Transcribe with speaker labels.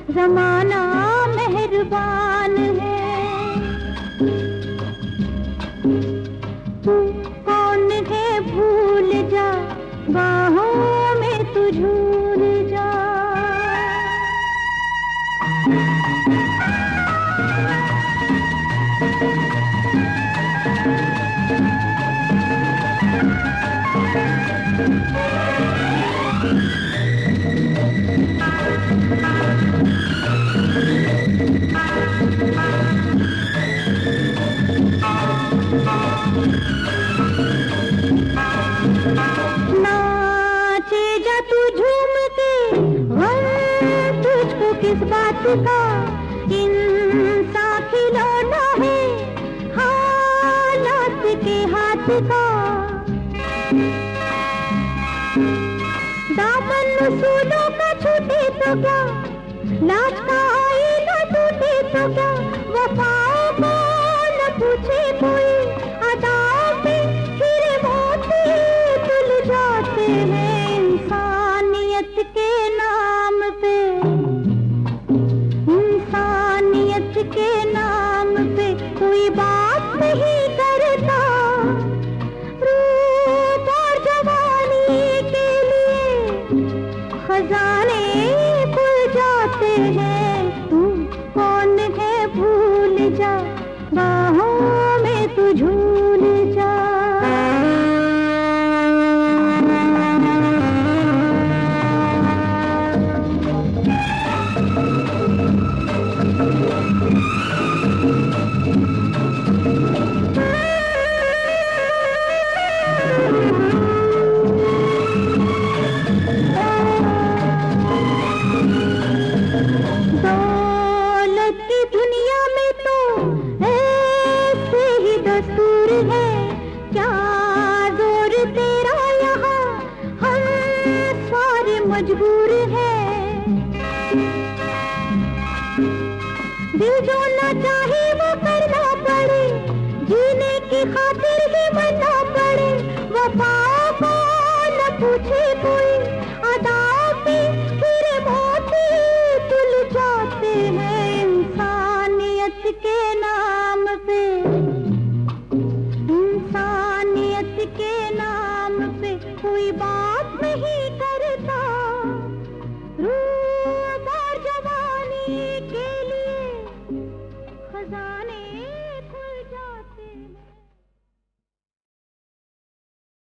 Speaker 1: जमाना मेहरबान है। तू कौन है भूल जा, बाहों में तू झूल जा। नाचे जा तू झूम के, तुझको किस बात का इंसान खिलौना है, हालात के हाथ का। दामन फूलों का छूटे तो क्या, लाज का आईना टूटे तो क्या।